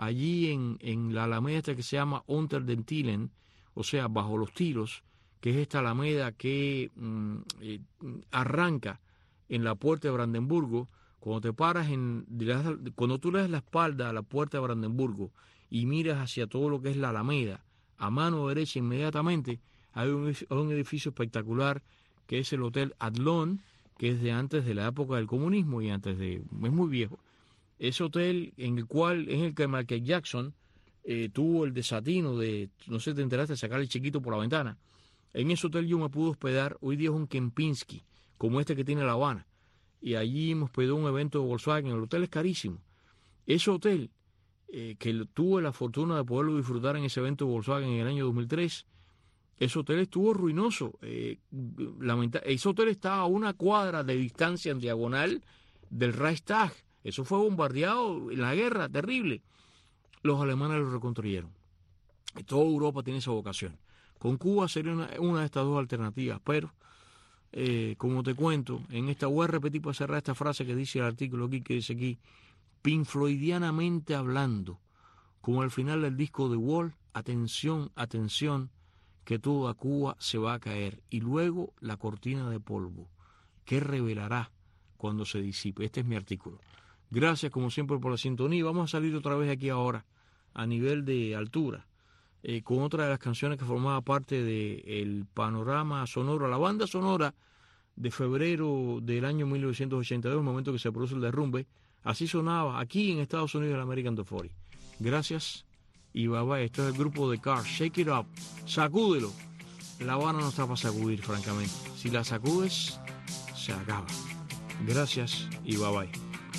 allí en, en la alameda esta que se llama Unter den Tilen, o sea, bajo los tiros, que es esta alameda que mm, eh, arranca en la puerta de Brandenburgo. Cuando te paras, en, cuando tú le das la espalda a la puerta de Brandenburgo y miras hacia todo lo que es la alameda, a mano derecha inmediatamente hay un, un edificio espectacular que es el Hotel Adlon, que es de antes de la época del comunismo y antes de, es muy viejo. Ese hotel en el cual, en el que Michael Jackson eh, tuvo el desatino de, no sé si te enteraste, de sacar el chiquito por la ventana. En ese hotel yo me pude hospedar, hoy día es un Kempinski, como este que tiene La Habana, y allí me hospedó un evento de Volkswagen. El hotel es carísimo. Ese hotel, eh, que tuve la fortuna de poderlo disfrutar en ese evento de Volkswagen en el año dos mil tres, ese hotel estuvo ruinoso. Eh, lamenta- ese hotel está a una cuadra de distancia en diagonal del Reichstag. Eso fue bombardeado en la guerra, terrible. Los alemanes lo reconstruyeron. Y toda Europa tiene esa vocación. Con Cuba sería una, una de estas dos alternativas, pero eh, como te cuento, en esta voy a repetir para cerrar esta frase que dice el artículo aquí, que dice aquí, Pink Floydianamente hablando, como al final del disco de Wall, atención, atención, que toda Cuba se va a caer, y luego la cortina de polvo, que revelará cuando se disipe. Este es mi artículo. Gracias como siempre por la sintonía. Vamos a salir otra vez aquí ahora a nivel de altura eh, con otra de las canciones que formaba parte del panorama sonoro, la banda sonora de febrero del año mil novecientos ochenta y dos, el momento que se produce el derrumbe. Así sonaba aquí en Estados Unidos el American Top cuarenta. Gracias y bye bye. Esto es el grupo de Cars. Shake it up, sacúdelo. La Habana no está para sacudir, francamente. Si la sacudes, se acaba. Gracias y bye bye.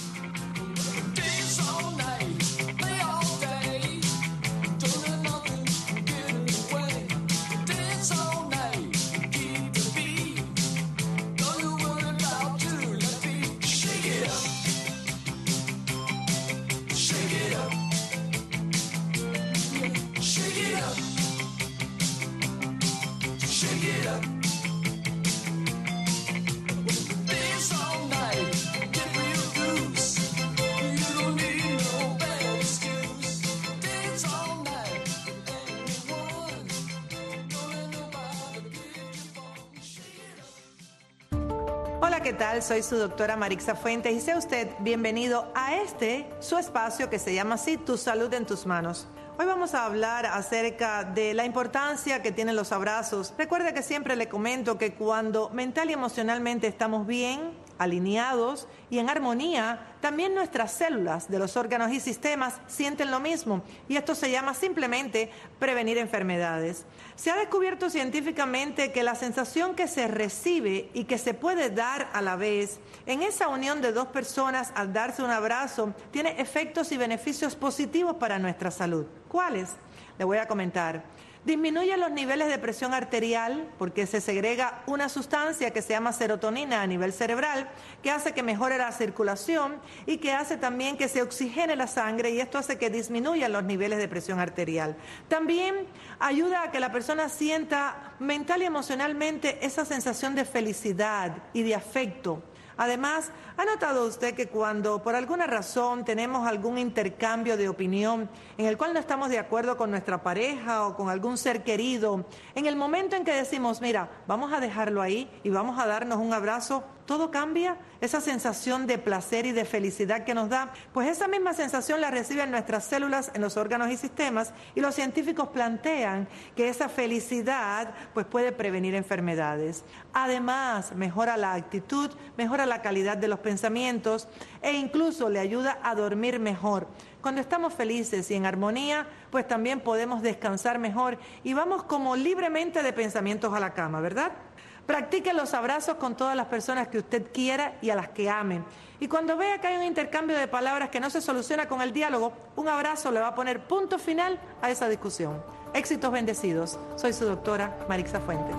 Hola, ¿qué tal? Soy su doctora Marixa Fuentes y sea usted bienvenido a este, su espacio que se llama así, Tu Salud en Tus Manos. Hoy vamos a hablar acerca de la importancia que tienen los abrazos. Recuerde que siempre le comento que cuando mental y emocionalmente estamos bien, alineados y en armonía, también nuestras células de los órganos y sistemas sienten lo mismo, y esto se llama simplemente prevenir enfermedades. Se ha descubierto científicamente que la sensación que se recibe y que se puede dar a la vez en esa unión de dos personas al darse un abrazo tiene efectos y beneficios positivos para nuestra salud. ¿Cuáles? Le voy a comentar. Disminuye los niveles de presión arterial porque se segrega una sustancia que se llama serotonina a nivel cerebral, que hace que mejore la circulación y que hace también que se oxigene la sangre, y esto hace que disminuyan los niveles de presión arterial. También ayuda a que la persona sienta mental y emocionalmente esa sensación de felicidad y de afecto. Además, ¿ha notado usted que cuando por alguna razón tenemos algún intercambio de opinión en el cual no estamos de acuerdo con nuestra pareja o con algún ser querido, en el momento en que decimos, mira, vamos a dejarlo ahí y vamos a darnos un abrazo, todo cambia? Esa sensación de placer y de felicidad que nos da, pues esa misma sensación la reciben nuestras células en los órganos y sistemas, y los científicos plantean que esa felicidad pues puede prevenir enfermedades. Además, mejora la actitud, mejora la calidad de los pensamientos e incluso le ayuda a dormir mejor. Cuando estamos felices y en armonía, pues también podemos descansar mejor y vamos como libremente de pensamientos a la cama, ¿verdad? Practique los abrazos con todas las personas que usted quiera y a las que ame. Y cuando vea que hay un intercambio de palabras que no se soluciona con el diálogo, un abrazo le va a poner punto final a esa discusión. Éxitos bendecidos. Soy su doctora Marixa Fuentes.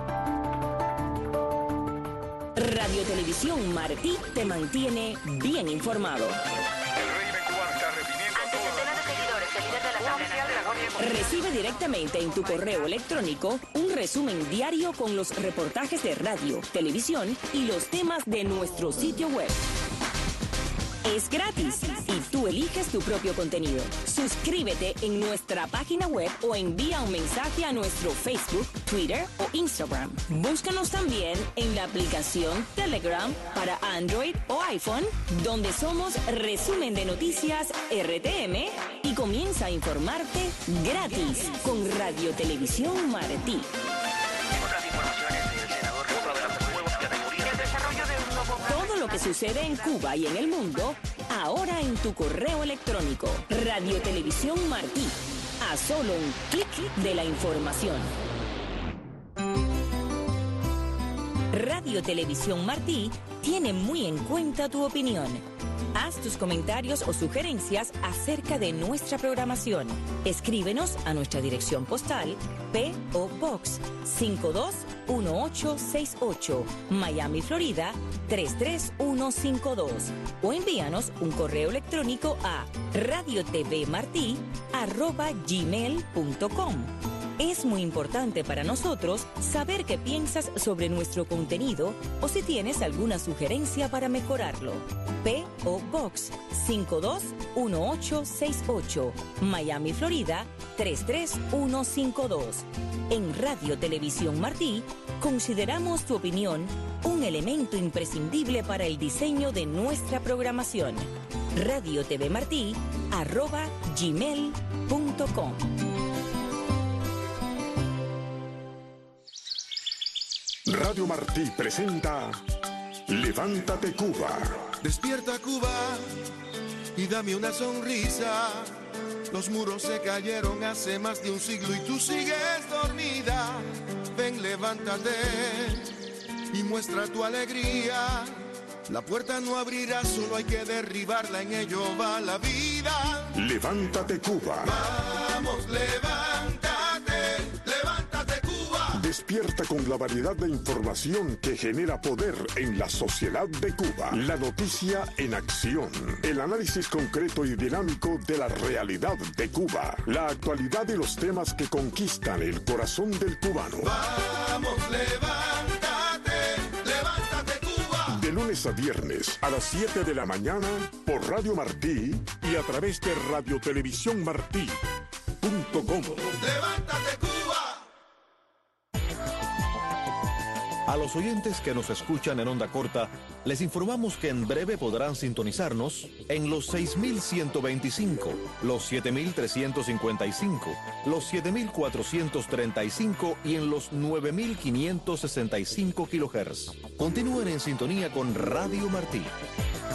Radio Televisión Martí te mantiene bien informado. Recibe directamente en tu correo electrónico un resumen diario con los reportajes de radio, televisión y los temas de nuestro sitio web. Es gratis y tú eliges tu propio contenido. Suscríbete en nuestra página web o envía un mensaje a nuestro Facebook, Twitter o Instagram. Búscanos también en la aplicación Telegram para Android o iPhone, donde somos Resumen de Noticias R T M, y comienza a informarte gratis con Radio Televisión Martí. Todo lo que sucede en Cuba y en el mundo, ahora en tu correo electrónico. Radio Televisión Martí. A solo un clic de la información. Radio Televisión Martí tiene muy en cuenta tu opinión. Haz tus comentarios o sugerencias acerca de nuestra programación. Escríbenos a nuestra dirección postal P O Box cinco dos uno ocho seis ocho, Miami, Florida tres tres uno cinco dos, o envíanos un correo electrónico a radiotvmartí arroba gmail punto com. Es muy importante para nosotros saber qué piensas sobre nuestro contenido o si tienes alguna sugerencia para mejorarlo. P O Box cinco dos uno ocho seis ocho, Miami, Florida tres tres uno cinco dos. En Radio Televisión Martí consideramos tu opinión un elemento imprescindible para el diseño de nuestra programación. radiotvmartí arroba gmail punto com. Radio Martí presenta Levántate Cuba. Despierta Cuba y dame una sonrisa. Los muros se cayeron hace más de un siglo y tú sigues dormida. Ven, levántate y muestra tu alegría. La puerta no abrirá, solo hay que derribarla, en ello va la vida. Levántate Cuba. Vamos, levántate, levántate Cuba. Despierta con la variedad de información que genera poder en la sociedad de Cuba. La noticia en acción. El análisis concreto y dinámico de la realidad de Cuba. La actualidad y los temas que conquistan el corazón del cubano. Vamos, levántate, levántate Cuba. De lunes a viernes a las siete de la mañana por Radio Martí y a través de radiotelevisión martí punto com. Levántate Cuba. A los oyentes que nos escuchan en onda corta, les informamos que en breve podrán sintonizarnos en los seis mil ciento veinticinco, los siete mil trescientos cincuenta y cinco, los siete mil cuatrocientos treinta y cinco y en los nueve mil quinientos sesenta y cinco kilohertz. Continúen en sintonía con Radio Martí.